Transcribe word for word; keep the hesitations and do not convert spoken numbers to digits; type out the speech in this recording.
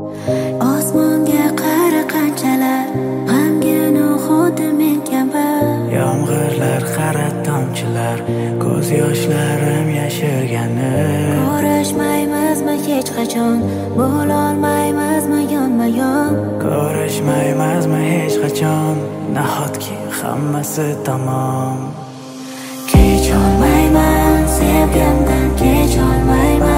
Osmonga qara qanchalar g'amgin xuddi men kabi. Yomg'irlar qara tomchilar, ko'z yoshlarim yashirgani. Ko'rishmaymizmi hech qachon, bo'lolmaymizmi yonma-yon. Ko'rishmaymizmi hech qachon, nahotki hammasi tamom. Kecholmayman sevgimdan, kecholmayman.